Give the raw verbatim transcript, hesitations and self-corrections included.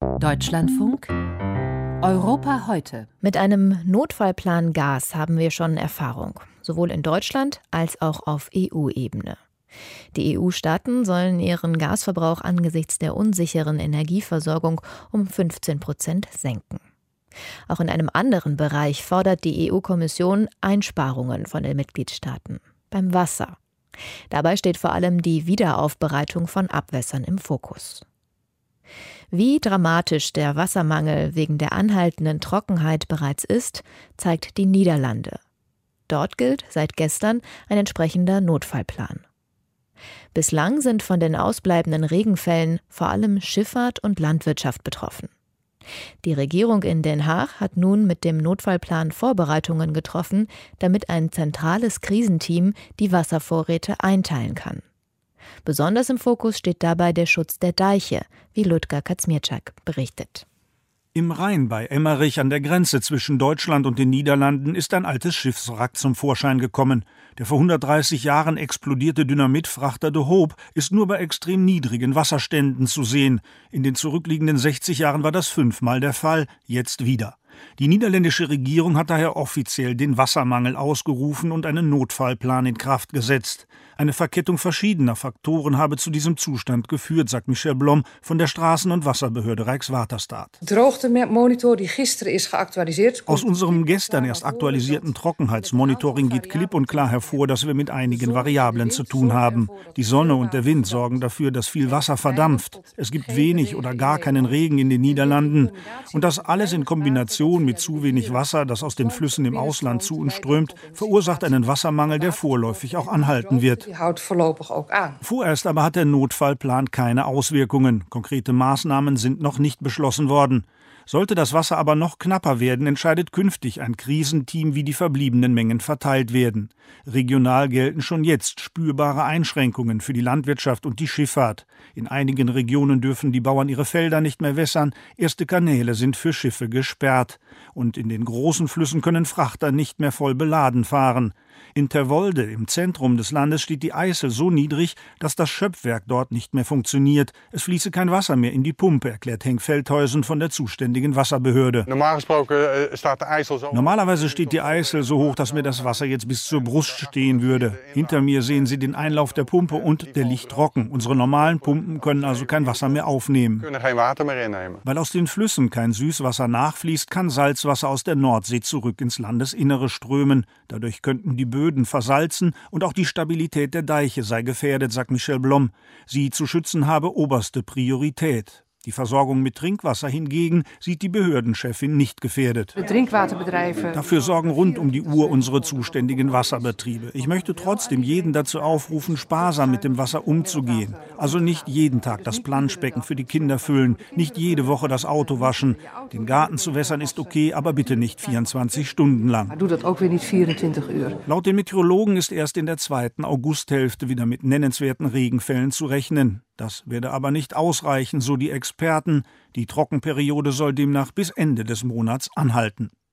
Deutschlandfunk Europa heute. Mit einem Notfallplan Gas haben wir schon Erfahrung, sowohl in Deutschland als auch auf E U-Ebene. Die E U-Staaten sollen ihren Gasverbrauch angesichts der unsicheren Energieversorgung um fünfzehn Prozent senken. Auch in einem anderen Bereich fordert die E U-Kommission Einsparungen von den Mitgliedstaaten, beim Wasser. Dabei steht vor allem die Wiederaufbereitung von Abwässern im Fokus. Wie dramatisch der Wassermangel wegen der anhaltenden Trockenheit bereits ist, zeigt die Niederlande. Dort gilt seit gestern ein entsprechender Notfallplan. Bislang sind von den ausbleibenden Regenfällen vor allem Schifffahrt und Landwirtschaft betroffen. Die Regierung in Den Haag hat nun mit dem Notfallplan Vorbereitungen getroffen, damit ein zentrales Krisenteam die Wasservorräte einteilen kann. Besonders im Fokus steht dabei der Schutz der Deiche, wie Ludger Kazmierczak berichtet. Im Rhein bei Emmerich an der Grenze zwischen Deutschland und den Niederlanden ist ein altes Schiffswrack zum Vorschein gekommen. Der vor hundertdreißig Jahren explodierte Dynamitfrachter de Hoop ist nur bei extrem niedrigen Wasserständen zu sehen. In den zurückliegenden sechzig Jahren war das fünfmal der Fall, jetzt wieder. Die niederländische Regierung hat daher offiziell den Wassermangel ausgerufen und einen Notfallplan in Kraft gesetzt. Eine Verkettung verschiedener Faktoren habe zu diesem Zustand geführt, sagt Michel Blom von der Straßen- und Wasserbehörde Rijkswaterstaat. Droogtemonitor, die gisteren ist geaktualisiert. Aus unserem gestern erst aktualisierten Trockenheitsmonitoring geht klipp und klar hervor, dass wir mit einigen Variablen zu tun haben. Die Sonne und der Wind sorgen dafür, dass viel Wasser verdampft. Es gibt wenig oder gar keinen Regen in den Niederlanden. Und das alles in Kombination mit zu wenig Wasser, das aus den Flüssen im Ausland zu uns strömt, verursacht einen Wassermangel, der vorläufig auch anhalten wird. Vorerst aber hat der Notfallplan keine Auswirkungen. Konkrete Maßnahmen sind noch nicht beschlossen worden. Sollte das Wasser aber noch knapper werden, entscheidet künftig ein Krisenteam, wie die verbliebenen Mengen verteilt werden. Regional gelten schon jetzt spürbare Einschränkungen für die Landwirtschaft und die Schifffahrt. In einigen Regionen dürfen die Bauern ihre Felder nicht mehr wässern, erste Kanäle sind für Schiffe gesperrt. Und in den großen Flüssen können Frachter nicht mehr voll beladen fahren. In Terwolde, im Zentrum des Landes, steht die Eisel so niedrig, dass das Schöpfwerk dort nicht mehr funktioniert. Es fließe kein Wasser mehr in die Pumpe, erklärt Henk Veldhuizen von der zuständigen Wasserbehörde. Normalerweise steht die Eisel so hoch, dass mir das Wasser jetzt bis zur Brust stehen würde. Hinter mir sehen Sie den Einlauf der Pumpe und der liegt trocken. Unsere normalen Pumpen können also kein Wasser mehr aufnehmen. Weil aus den Flüssen kein Süßwasser nachfließt, kann Salzwasser aus der Nordsee zurück ins Landesinnere strömen. Dadurch könnten die Böden versalzen und auch die Stabilität der Deiche sei gefährdet, sagt Michel Blom. Sie zu schützen habe oberste Priorität. Die Versorgung mit Trinkwasser hingegen sieht die Behördenchefin nicht gefährdet. Dafür sorgen rund um die Uhr unsere zuständigen Wasserbetriebe. Ich möchte trotzdem jeden dazu aufrufen, sparsam mit dem Wasser umzugehen. Also nicht jeden Tag das Planschbecken für die Kinder füllen, nicht jede Woche das Auto waschen. Den Garten zu wässern ist okay, aber bitte nicht vierundzwanzig Stunden lang. Laut den Meteorologen ist erst in der zweiten Augusthälfte wieder mit nennenswerten Regenfällen zu rechnen. Das werde aber nicht ausreichen, so die Experten. Die Trockenperiode soll demnach bis Ende des Monats anhalten.